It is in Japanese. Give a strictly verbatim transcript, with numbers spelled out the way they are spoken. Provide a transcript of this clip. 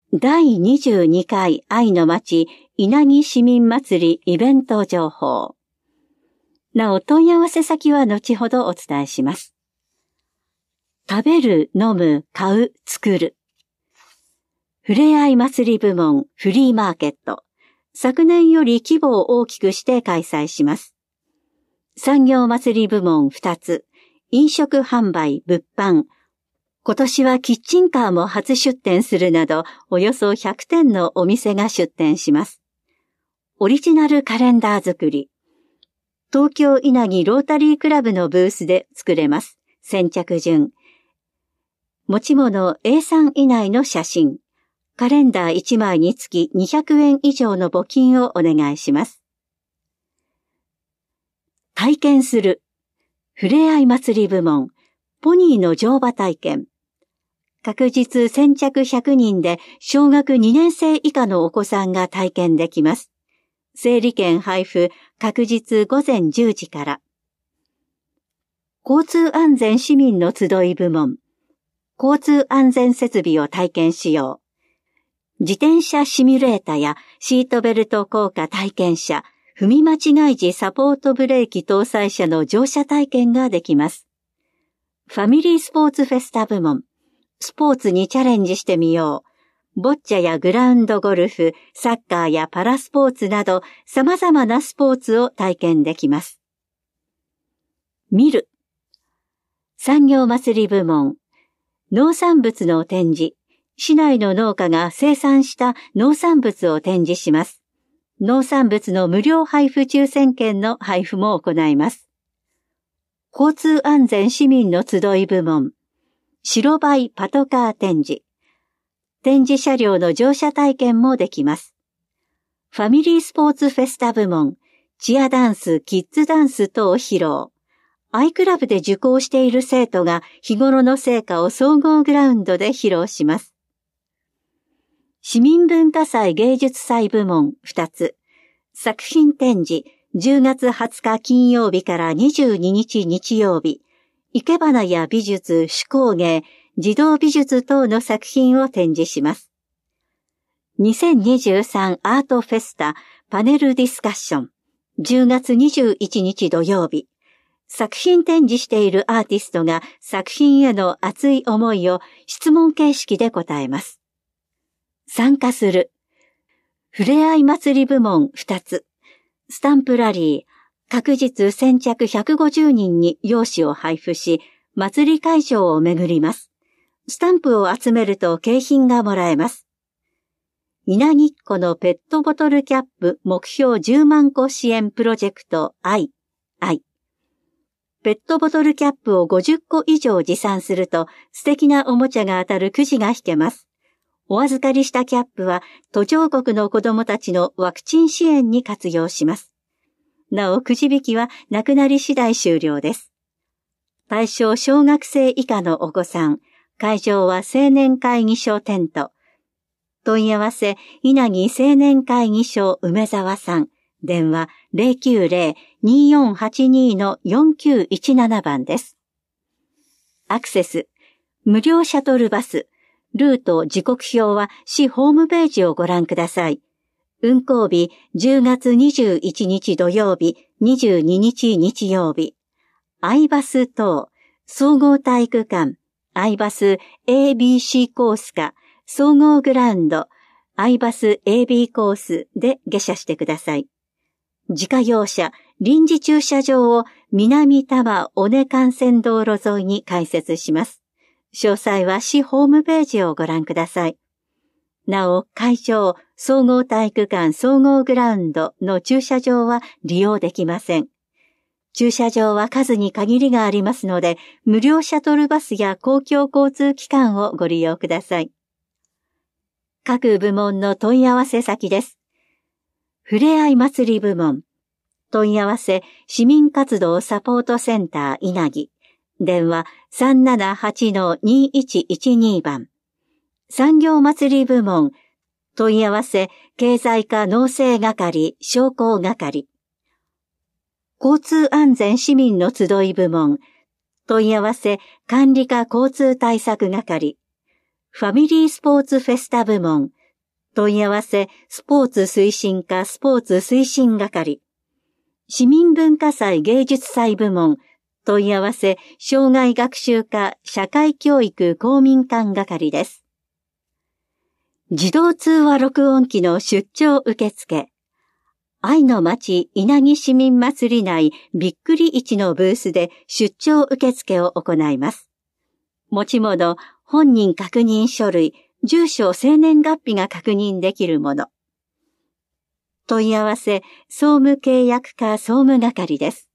だいにじゅうにかい愛の街稲城市民祭りイベント情報。なお問い合わせ先は後ほどお伝えします。食べる、飲む、買う、作る。ふれあい祭り部門フリーマーケット。昨年より規模を大きくして開催します。産業祭り部門ふたつ。飲食販売、物販。今年はキッチンカーも初出店するなど、およそひゃくてんのお店が出店します。オリジナルカレンダー作り。東京稲城ロータリークラブのブースで作れます。先着順。持ち物 エースリー 以内の写真。カレンダーいちまいにつきにひゃくえん以上の募金をお願いします。体験する。ふれあい祭り部門。ポニーの乗馬体験。確実先着ひゃくにんで小学にねん生以下のお子さんが体験できます。整理券配布、確実午前じゅうじから。交通安全市民の集い部門。交通安全設備を体験しよう。自転車シミュレータやシートベルト効果体験車、踏み間違い時サポートブレーキ搭載車の乗車体験ができます。ファミリースポーツフェスタ部門。スポーツにチャレンジしてみよう。ボッチャやグラウンドゴルフ、サッカーやパラスポーツなど様々なスポーツを体験できます。見る。産業祭り部門。農産物の展示。市内の農家が生産した農産物を展示します。農産物の無料配布抽選券の配布も行います。交通安全市民の集い部門。白バイパトカー展示。展示車両の乗車体験もできます。ファミリースポーツフェスタ部門。チアダンス、キッズダンス等を披露。アイクラブで受講している生徒が日頃の成果を総合グラウンドで披露します。市民文化祭芸術祭部門ふたつ。作品展示。じゅうがつはつか金曜日からにじゅうににち日曜日。生け花や美術、手工芸、児童美術等の作品を展示します。にせんにじゅうさんアートフェスタパネルディスカッション。じゅうがつにじゅういちにち土曜日。作品展示しているアーティストが作品への熱い思いを質問形式で答えます。参加する。ふれあい祭り部門ふたつ。スタンプラリー。確実先着ひゃくごじゅうにんに用紙を配布し、祭り会場を巡ります。スタンプを集めると景品がもらえます。稲城っ子のペットボトルキャップ目標じゅうまんこ支援プロジェクト愛、愛。ペットボトルキャップをごじゅっこ以上持参すると素敵なおもちゃが当たるくじが引けます。お預かりしたキャップは途上国の子どもたちのワクチン支援に活用します。なお、くじ引きはなくなり次第終了です。対象小学生以下のお子さん。会場は青年会議所テント。問い合わせ、稲城青年会議所梅沢さん。電話 ゼロきゅうゼロ にーよんはちにー のよんきゅういちなな 番です。アクセス。無料シャトルバス。ルート時刻表は市ホームページをご覧ください。運行日じゅうがつにじゅういちにち土曜日、にじゅうににち日曜日。アイバス等、総合体育館、アイバス エービーシー コースか、総合グラウンド、アイバス エービー コースで下車してください。自家用車、臨時駐車場を南多摩尾根幹線道路沿いに開設します。詳細は市ホームページをご覧ください。なお、会場、総合体育館総合グラウンドの駐車場は利用できません。駐車場は数に限りがありますので、無料シャトルバスや公共交通機関をご利用ください。各部門の問い合わせ先です。ふれあい祭り部門。問い合わせ、市民活動サポートセンター稲城。電話 さんななはちのにいちいちに 番。産業祭り部門。問い合わせ、経済課農政係、商工係。交通安全市民の集い部門。問い合わせ、管理課交通対策係。ファミリースポーツフェスタ部門。 問い合わせ、スポーツ推進課スポーツ推進係。市民文化祭芸術祭部門、問い合わせ、障害学習課社会教育公民館係です。自動通話録音機の出張受付。愛の町稲城市民祭り内びっくり市のブースで出張受付を行います。持ち物、本人確認書類、住所、生年月日が確認できるもの。問い合わせ、総務契約課総務係です。